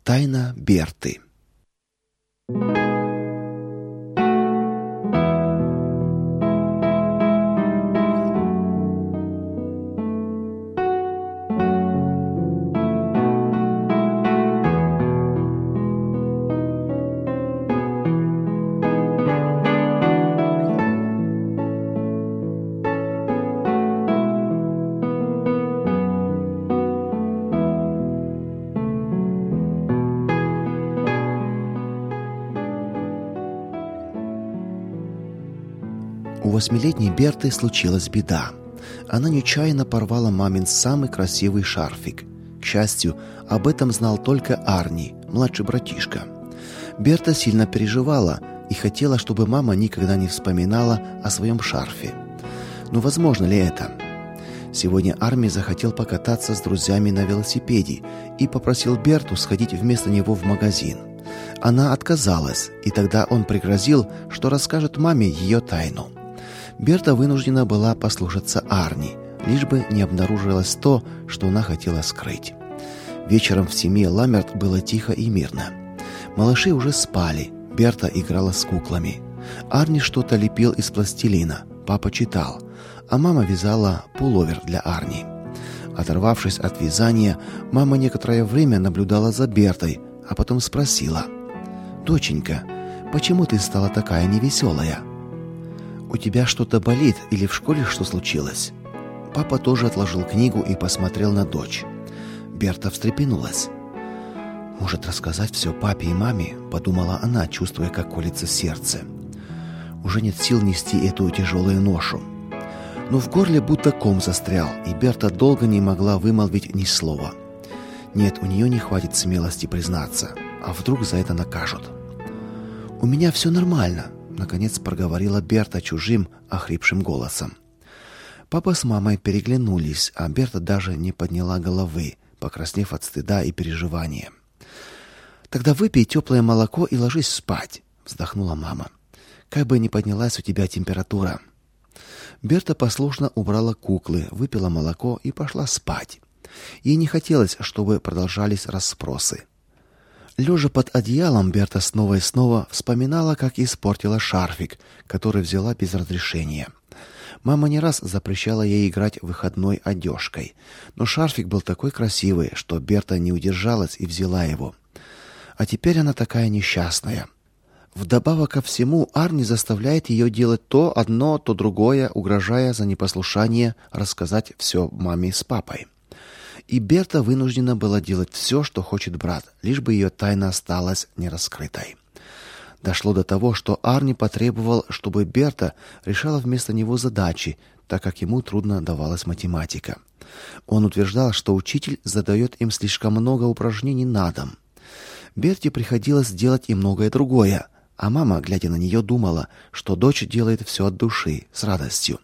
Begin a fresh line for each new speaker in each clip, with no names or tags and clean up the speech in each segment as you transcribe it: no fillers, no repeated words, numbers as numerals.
Тайна Берты. У 8-летней Берты случилась беда. Она нечаянно порвала мамин самый красивый шарфик. К счастью, об этом знал только Арни, младший братишка. Берта сильно переживала и хотела, чтобы мама никогда не вспоминала о своем шарфе. Но возможно ли это? Сегодня Арни захотел покататься с друзьями на велосипеде и попросил Берту сходить вместо него в магазин. Она отказалась, и тогда он пригрозил, что расскажет маме ее тайну. Берта вынуждена была послушаться Арни, лишь бы не обнаружилось то, что она хотела скрыть. Вечером в семье Ламерт было тихо и мирно. Малыши уже спали, Берта играла с куклами. Арни что-то лепил из пластилина, папа читал, а мама вязала пуловер для Арни. Оторвавшись от вязания, мама некоторое время наблюдала за Бертой, а потом спросила: «Доченька, почему ты стала такая невеселая? У тебя что-то болит или в школе что случилось?» Папа тоже отложил книгу и посмотрел на дочь. Берта встрепенулась. «Может, рассказать все папе и маме?» — подумала она, чувствуя, как колется сердце. Уже нет сил нести эту тяжелую ношу. Но в горле будто ком застрял, и Берта долго не могла вымолвить ни слова. Нет, у нее не хватит смелости признаться, а вдруг за это накажут. «У меня все нормально», — наконец проговорила Берта чужим, охрипшим голосом. Папа с мамой переглянулись, а Берта даже не подняла головы, покраснев от стыда и переживания. «Тогда выпей теплое молоко и ложись спать», — вздохнула мама. «Как бы ни поднялась у тебя температура». Берта послушно убрала куклы, выпила молоко и пошла спать. Ей не хотелось, чтобы продолжались расспросы. Лежа под одеялом, Берта снова и снова вспоминала, как испортила шарфик, который взяла без разрешения. Мама не раз запрещала ей играть выходной одежкой, но шарфик был такой красивый, что Берта не удержалась и взяла его. А теперь она такая несчастная. Вдобавок ко всему, Арни заставляет ее делать то одно, то другое, угрожая за непослушание рассказать все маме с папой. И Берта вынуждена была делать все, что хочет брат, лишь бы ее тайна осталась нераскрытой. Дошло до того, что Арни потребовал, чтобы Берта решала вместо него задачи, так как ему трудно давалась математика. Он утверждал, что учитель задает им слишком много упражнений на дом. Берте приходилось делать и многое другое, а мама, глядя на нее, думала, что дочь делает все от души, с радостью.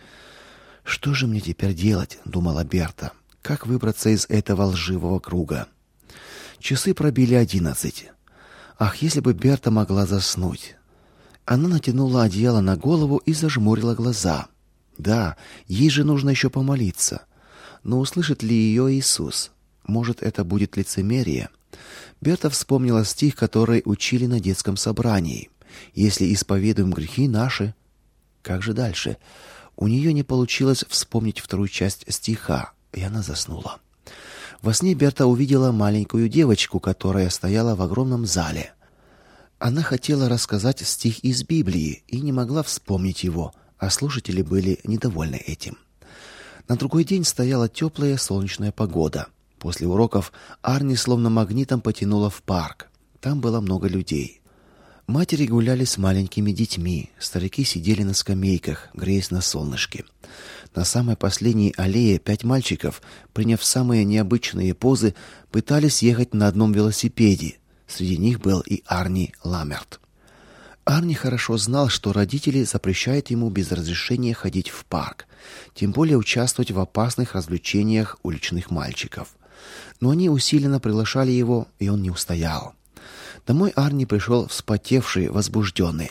«Что же мне теперь делать?» — думала Берта. «Как выбраться из этого лживого круга?» Часы пробили 11. Ах, если бы Берта могла заснуть. Она натянула одеяло на голову и зажмурила глаза. Да, ей же нужно еще помолиться. Но услышит ли ее Иисус? Может, это будет лицемерие? Берта вспомнила стих, который учили на детском собрании. «Если исповедуем грехи наши...» Как же дальше? У нее не получилось вспомнить вторую часть стиха, и она заснула. Во сне Берта увидела маленькую девочку, которая стояла в огромном зале. Она хотела рассказать стих из Библии и не могла вспомнить его, а слушатели были недовольны этим. На другой день стояла теплая солнечная погода. После уроков Арни словно магнитом потянула в парк. Там было много людей. Матери гуляли с маленькими детьми, старики сидели на скамейках, греясь на солнышке. На самой последней аллее 5 мальчиков, приняв самые необычные позы, пытались ехать на одном велосипеде. Среди них был и Арни Ламерт. Арни хорошо знал, что родители запрещают ему без разрешения ходить в парк, тем более участвовать в опасных развлечениях уличных мальчиков. Но они усиленно приглашали его, и он не устоял. Домой Арни пришел вспотевший, возбужденный.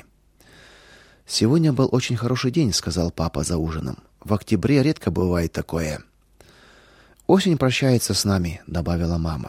«Сегодня был очень хороший день», — сказал папа за ужином. «В октябре редко бывает такое». «Осень прощается с нами», — добавила мама.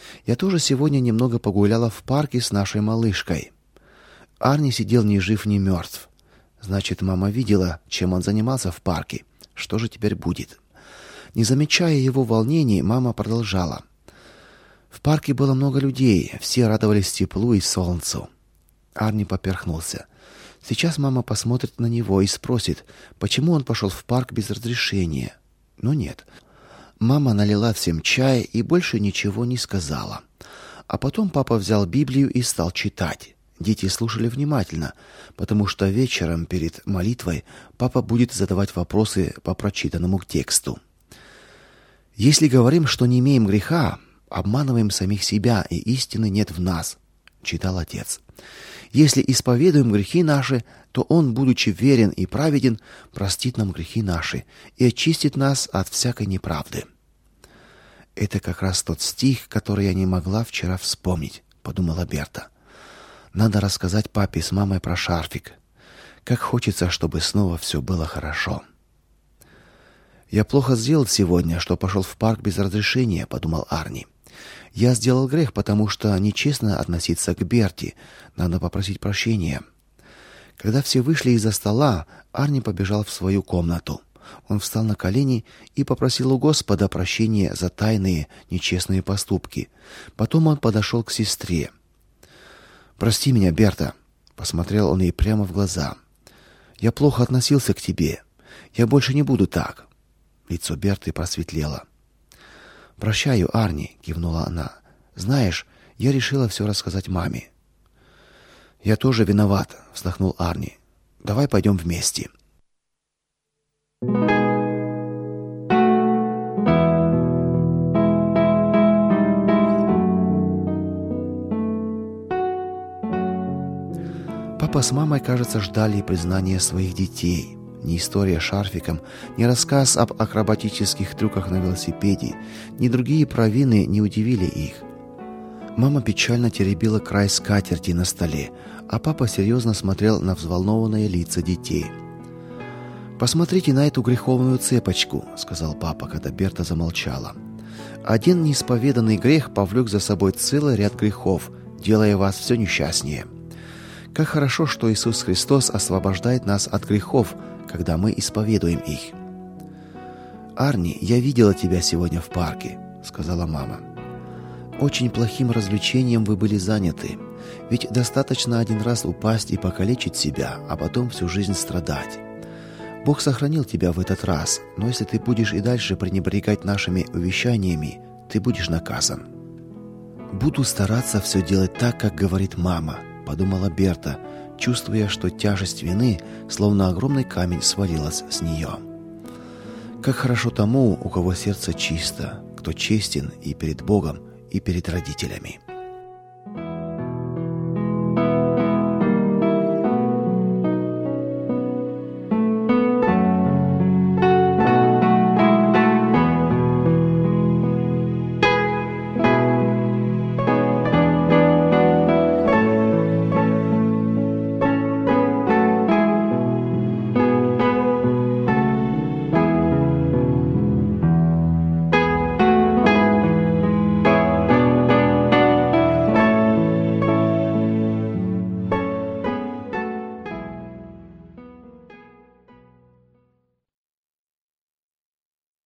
Я тоже сегодня немного погуляла в парке с нашей малышкой. Арни сидел ни жив, ни мертв. Значит, мама видела, чем он занимался в парке. Что же теперь будет? Не замечая его волнений, мама продолжала. В парке было много людей, все радовались теплу и солнцу. Арни поперхнулся. Сейчас мама посмотрит на него и спросит, почему он пошел в парк без разрешения. Но нет. Мама налила всем чай и больше ничего не сказала. А потом папа взял Библию и стал читать. Дети слушали внимательно, потому что вечером перед молитвой папа будет задавать вопросы по прочитанному тексту. Если говорим, что не имеем греха, обманываем самих себя, и истины нет в нас, читал отец. Если исповедуем грехи наши, то он, будучи верен и праведен, простит нам грехи наши и очистит нас от всякой неправды. Это как раз тот стих, который я не могла вчера вспомнить, подумала Берта. Надо рассказать папе с мамой про шарфик. Как хочется, чтобы снова все было хорошо. Я плохо сделал сегодня, что пошел в парк без разрешения, подумал Арни. Я сделал грех, потому что нечестно относиться к Берти. Надо попросить прощения. Когда все вышли из-за стола, Арни побежал в свою комнату. Он встал на колени и попросил у Господа прощения за тайные нечестные поступки. Потом он подошел к сестре. «Прости меня, Берта», — посмотрел он ей прямо в глаза. «Я плохо относился к тебе. Я больше не буду так». Лицо Берты просветлело. «Прощаю, Арни», — кивнула она. «Знаешь, я решила все рассказать маме». «Я тоже виноват», — вздохнул Арни. «Давай пойдем вместе». Папа с мамой, кажется, ждали признания своих детей. Ни история с шарфиком, ни рассказ об акробатических трюках на велосипеде, ни другие провины не удивили их. Мама печально теребила край скатерти на столе, а папа серьезно смотрел на взволнованные лица детей. «Посмотрите на эту греховную цепочку», — сказал папа, когда Берта замолчала. «Один неисповеданный грех повлек за собой целый ряд грехов, делая вас все несчастнее. Как хорошо, что Иисус Христос освобождает нас от грехов, когда мы исповедуем их». «Арни, я видела тебя сегодня в парке», — сказала мама. «Очень плохим развлечением вы были заняты. Ведь достаточно один раз упасть и покалечить себя, а потом всю жизнь страдать. Бог сохранил тебя в этот раз, но если ты будешь и дальше пренебрегать нашими увещаниями, ты будешь наказан». «Буду стараться все делать так, как говорит мама», — подумала Берта, чувствуя, что тяжесть вины, словно огромный камень, свалилась с нее. Как хорошо тому, у кого сердце чисто, кто честен и перед Богом, и перед родителями.